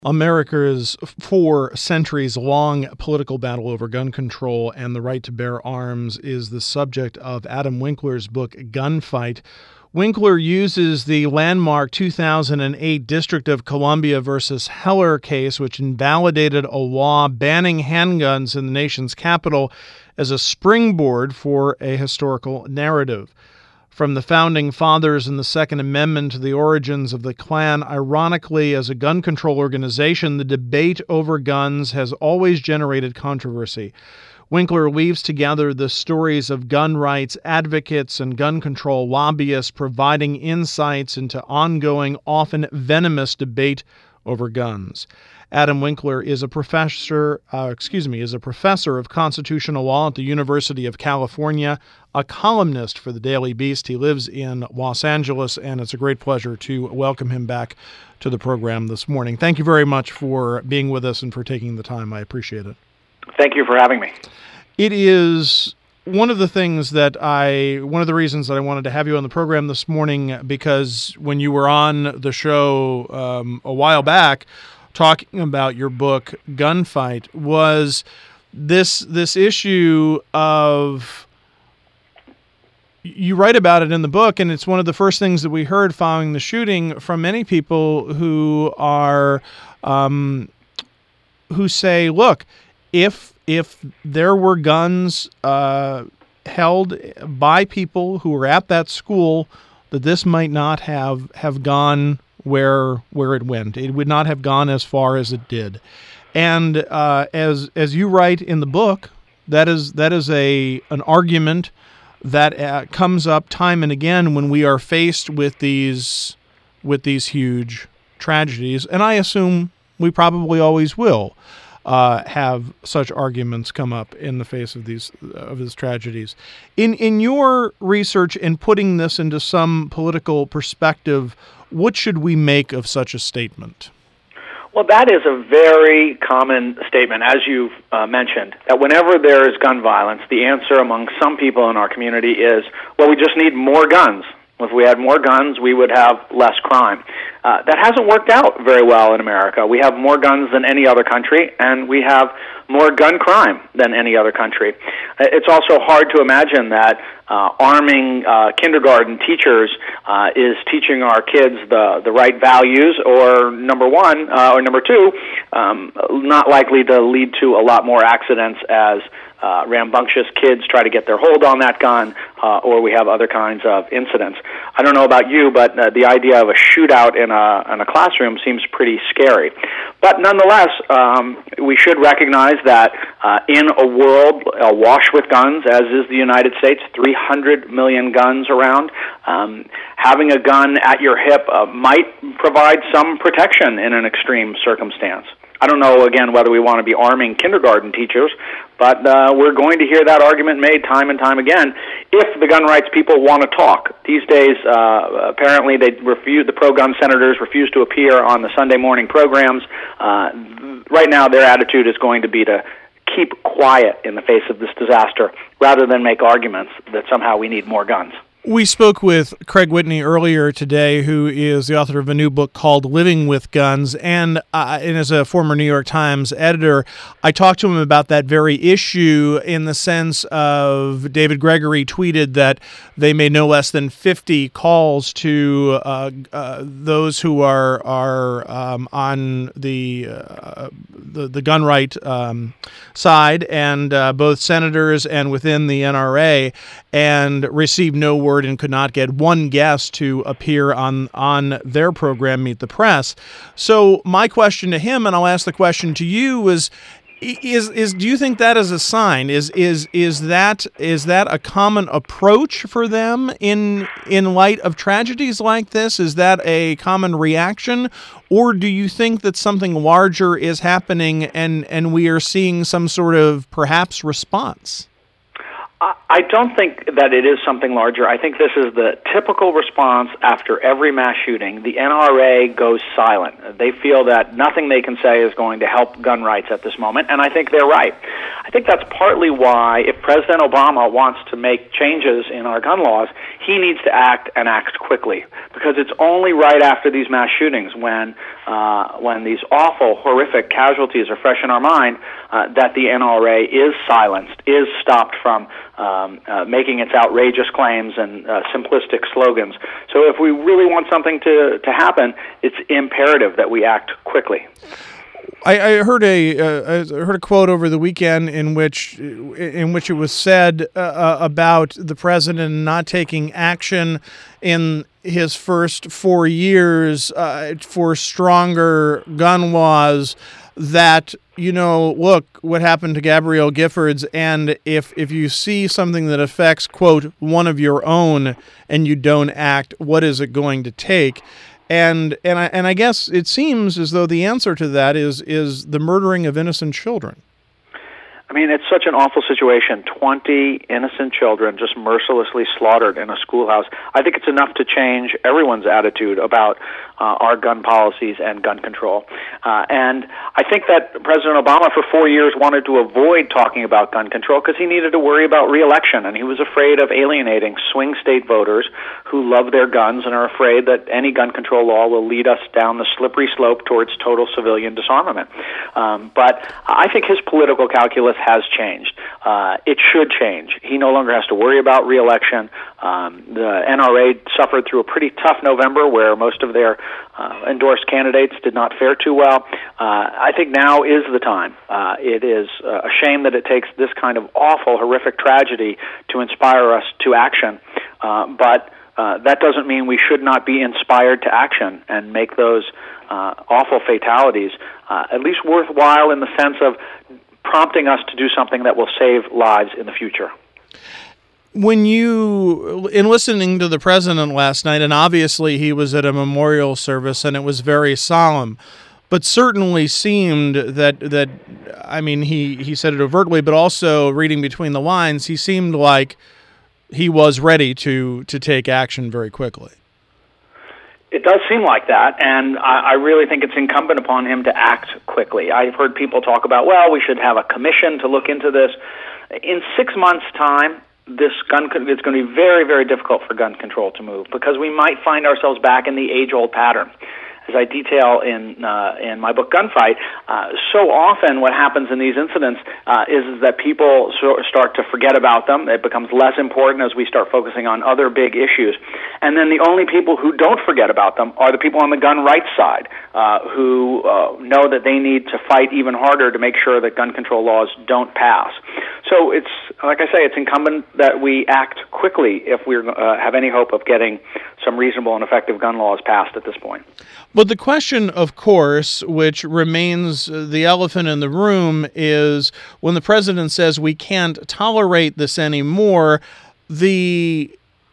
America's 4 centuries-long political battle over gun control and the right to bear arms is the subject of Adam Winkler's book, Gunfight. Winkler uses the landmark 2008 District of Columbia versus Heller case, which invalidated a law banning handguns in the nation's capital, as a springboard for a historical narrative. From the Founding Fathers and the Second Amendment to the origins of the Klan, ironically, as a gun control organization, the debate over guns has always generated controversy. Winkler weaves together the stories of gun rights advocates and gun control lobbyists, providing insights into ongoing, often venomous debate over guns. Adam Winkler is a professor of constitutional law at the University of California, a columnist for the Daily Beast. He lives in Los Angeles, and it's a great pleasure to welcome him back to the program this morning. Thank you very much for being with us and for taking the time. I appreciate it. Thank you for having me. It is one of the reasons that I wanted to have you on the program this morning, because when you were on the show a while back, talking about your book, Gunfight, was this issue of, you write about it in the book, and it's one of the first things that we heard following the shooting from many people who are, who say, look, if there were guns held by people who were at that school, that this might not have gone where it went. It would not have gone as far as it did. And as you write in the book, that is an argument that comes up time and again when we are faced with these huge tragedies. And I assume we probably always will have such arguments come up in the face of these tragedies. In your research and putting this into some political perspective, what should we make of such a statement? Well, that is a very common statement, as you've mentioned, that whenever there is gun violence, the answer among some people in our community is, well, we just need more guns. If we had more guns, we would have less crime. That hasn't worked out very well in America. We have more guns than any other country, and we have more gun crime than any other country. It's also hard to imagine that arming kindergarten teachers is teaching our kids the right values, or number one, or number two, not likely to lead to a lot more accidents as rambunctious kids try to get their hold on that gun, or we have other kinds of incidents. I don't know about you, but the idea of a shootout in a classroom seems pretty scary. But nonetheless, we should recognize that in a world awash with guns, as is the United States, 300 million guns around, having a gun at your hip might provide some protection in an extreme circumstance. I don't know, again, whether we want to be arming kindergarten teachers, but we're going to hear that argument made time and time again if the gun rights people want to talk. These days, apparently, the pro-gun senators refuse to appear on the Sunday morning programs. Right now, their attitude is going to be to keep quiet in the face of this disaster rather than make arguments that somehow we need more guns. We spoke with Craig Whitney earlier today, who is the author of a new book called Living with Guns, and as a former New York Times editor, I talked to him about that very issue in the sense of David Gregory tweeted that they made no less than 50 calls to those who are on the gun right side, and both senators and within the NRA, and received no word and could not get one guest to appear on their program, Meet the Press. So my question to him, and I'll ask the question to you, is do you think that is a sign? Is that a common approach for them in light of tragedies like this? Is that a common reaction? Or do you think that something larger is happening and we are seeing some sort of perhaps response? I don't think that it is something larger. I think this is the typical response after every mass shooting. The NRA goes silent. They feel that nothing they can say is going to help gun rights at this moment, and I think they're right. I think that's partly why, if President Obama wants to make changes in our gun laws, he needs to act and act quickly, because it's only right after these mass shootings, when these awful, horrific casualties are fresh in our mind, that the NRA is silenced, is stopped from making its outrageous claims and simplistic slogans. So if we really want something to happen, it's imperative that we act quickly. I heard a quote over the weekend in which it was said about the president not taking action in his first 4 years for stronger gun laws, that, look what happened to Gabrielle Giffords, and if you see something that affects, quote, one of your own and you don't act, what is it going to take? And I guess it seems as though the answer to that is the murdering of innocent children. I mean, it's such an awful situation. 20 innocent children just mercilessly slaughtered in a schoolhouse. I think it's enough to change everyone's attitude about our gun policies and gun control. And I think that President Obama for 4 years wanted to avoid talking about gun control because he needed to worry about re-election, and he was afraid of alienating swing state voters who love their guns and are afraid that any gun control law will lead us down the slippery slope towards total civilian disarmament. But I think his political calculus has changed. It should change. He no longer has to worry about re-election. The NRA suffered through a pretty tough November where most of their endorsed candidates did not fare too well. I think now is the time. It is a shame that it takes this kind of awful, horrific tragedy to inspire us to action. But that doesn't mean we should not be inspired to action and make those awful fatalities at least worthwhile in the sense of prompting us to do something that will save lives in the future. When in listening to the president last night, and obviously he was at a memorial service and it was very solemn, but certainly seemed that I mean, he said it overtly, but also reading between the lines, he seemed like he was ready to take action very quickly. It does seem like that, and I really think it's incumbent upon him to act quickly. I've heard people talk about, well, we should have a commission to look into this. In 6 months' time, it's going to be very, very difficult for gun control to move, because we might find ourselves back in the age-old pattern. As I detail in my book Gunfight, so often what happens in these incidents is that people start to forget about them. It becomes less important as we start focusing on other big issues. And then the only people who don't forget about them are the people on the gun rights side who know that they need to fight even harder to make sure that gun control laws don't pass. So it's, like I say, it's incumbent that we act quickly if we have any hope of getting some reasonable and effective gun laws passed at this point. But the question, of course, which remains the elephant in the room, is when the president says we can't tolerate this anymore, the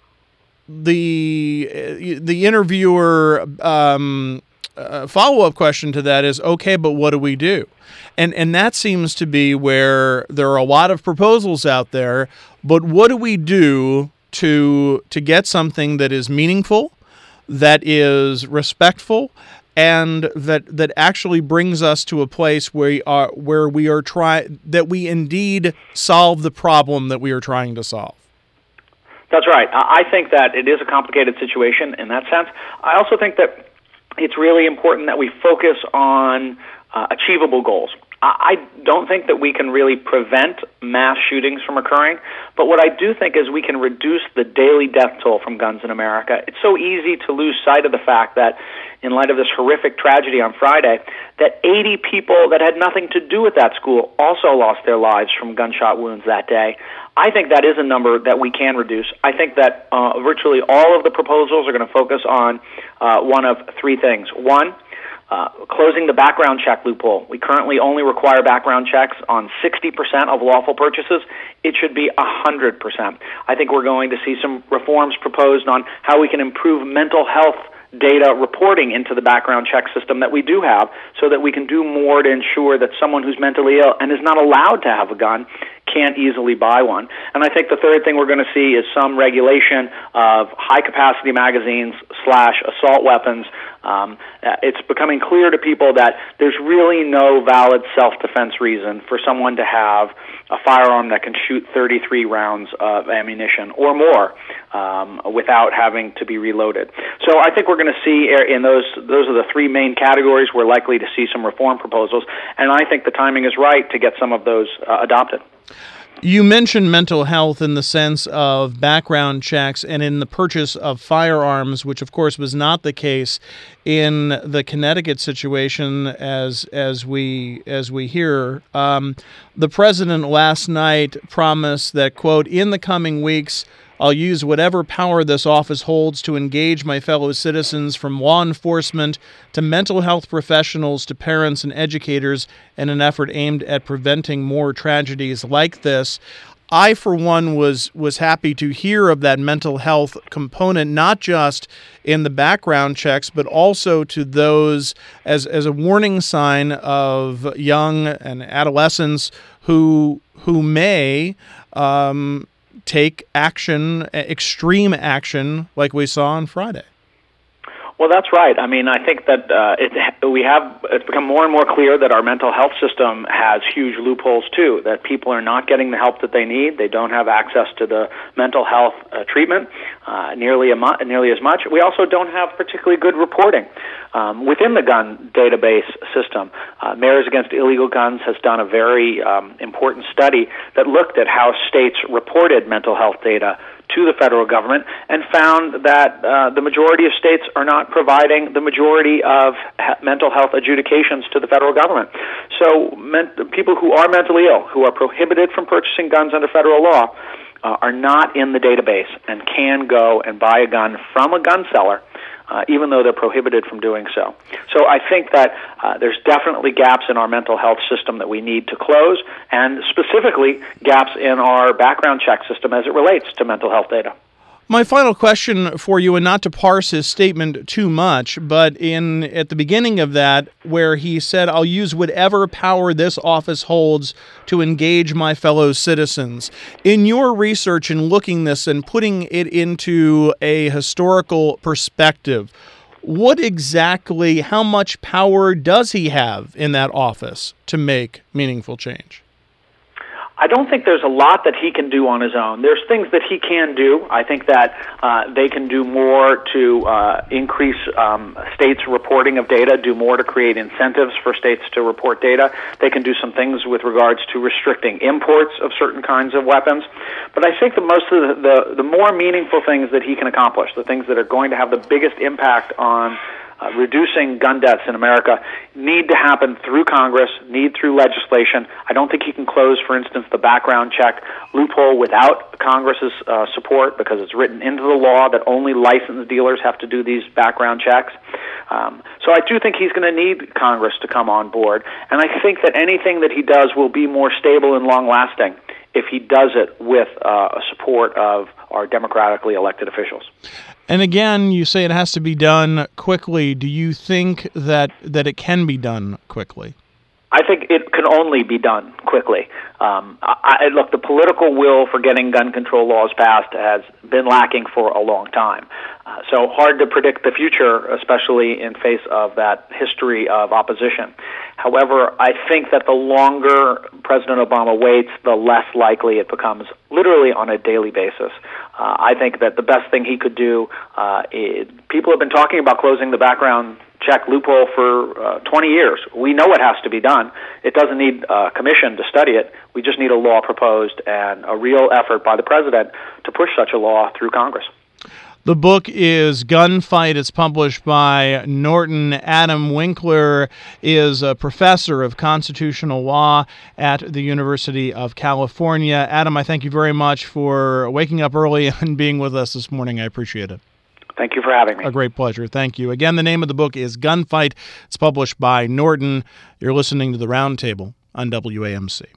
interviewer follow-up question to that is, okay, but what do we do? And that seems to be where there are a lot of proposals out there, but what do we do to get something that is meaningful, that is respectful, and that actually brings us to a place where we indeed solve the problem that we are trying to solve? That's right. I think that it is a complicated situation in that sense. I also think that it's really important that we focus on achievable goals. I don't think that we can really prevent mass shootings from occurring, but what I do think is we can reduce the daily death toll from guns in America. It's so easy to lose sight of the fact that, in light of this horrific tragedy on Friday, that 80 people that had nothing to do with that school also lost their lives from gunshot wounds that day. I think that is a number that we can reduce. I think that virtually all of the proposals are going to focus on one of three things. One, closing the background check loophole. We currently only require background checks on 60% of lawful purchases. It should be 100%. I think we're going to see some reforms proposed on how we can improve mental health data reporting into the background check system that we do have, so that we can do more to ensure that someone who's mentally ill and is not allowed to have a gun can't easily buy one. And I think the third thing we're going to see is some regulation of high-capacity magazines / assault weapons. It's becoming clear to people that there's really no valid self-defense reason for someone to have a firearm that can shoot 33 rounds of ammunition or more without having to be reloaded. So I think we're going to see in those are the three main categories we're likely to see some reform proposals, and I think the timing is right to get some of those adopted. You mentioned mental health in the sense of background checks and in the purchase of firearms, which of course was not the case in the Connecticut situation as we hear. The president last night promised that, quote, in the coming weeks, I'll use whatever power this office holds to engage my fellow citizens, from law enforcement to mental health professionals to parents and educators, in an effort aimed at preventing more tragedies like this. I, for one, was happy to hear of that mental health component, not just in the background checks, but also to those as a warning sign of young and adolescents who may take action, extreme action, like we saw on Friday. Well, that's right. I mean, I think that it's become more and more clear that our mental health system has huge loopholes too, that people are not getting the help that they need. They don't have access to the mental health treatment nearly as much. We also don't have particularly good reporting within the gun database system. Mayors Against Illegal Guns has done a very important study that looked at how states reported mental health data to the federal government and found that the majority of states are not providing the majority of mental health adjudications to the federal government. So people who are mentally ill, who are prohibited from purchasing guns under federal law, are not in the database and can go and buy a gun from a gun seller, even though they're prohibited from doing so. So I think that there's definitely gaps in our mental health system that we need to close, and specifically gaps in our background check system as it relates to mental health data. My final question for you, and not to parse his statement too much, but at the beginning of that, where he said, I'll use whatever power this office holds to engage my fellow citizens. In your research and looking this and putting it into a historical perspective, what exactly, how much power does he have in that office to make meaningful change? I don't think there's a lot that he can do on his own. There's things that he can do. I think that they can do more to increase states' reporting of data, do more to create incentives for states to report data. They can do some things with regards to restricting imports of certain kinds of weapons. But I think the most of the more meaningful things that he can accomplish, the things that are going to have the biggest impact on reducing gun deaths in America, need to happen through Congress, need through legislation. I don't think he can close, for instance, the background check loophole without Congress's support, because it's written into the law that only licensed dealers have to do these background checks. So I do think he's going to need Congress to come on board, and I think that anything that he does will be more stable and long-lasting if he does it with support of our democratically elected officials. And again, you say it has to be done quickly. Do you think that it can be done quickly? I think it can only be done quickly. Look, the political will for getting gun control laws passed has been lacking for a long time. So hard to predict the future, especially in face of that history of opposition. However, I think that the longer President Obama waits, the less likely it becomes literally on a daily basis. I think that the best thing he could do, people have been talking about closing the background check loophole for 20 years. We know it has to be done. It doesn't need a commission to study it. We just need a law proposed and a real effort by the president to push such a law through Congress. The book is Gunfight. It's published by Norton. Adam Winkler is a professor of constitutional law at the University of California. Adam, I thank you very much for waking up early and being with us this morning. I appreciate it. Thank you for having me. A great pleasure. Thank you. Again, the name of the book is Gunfight. It's published by Norton. You're listening to The Roundtable on WAMC.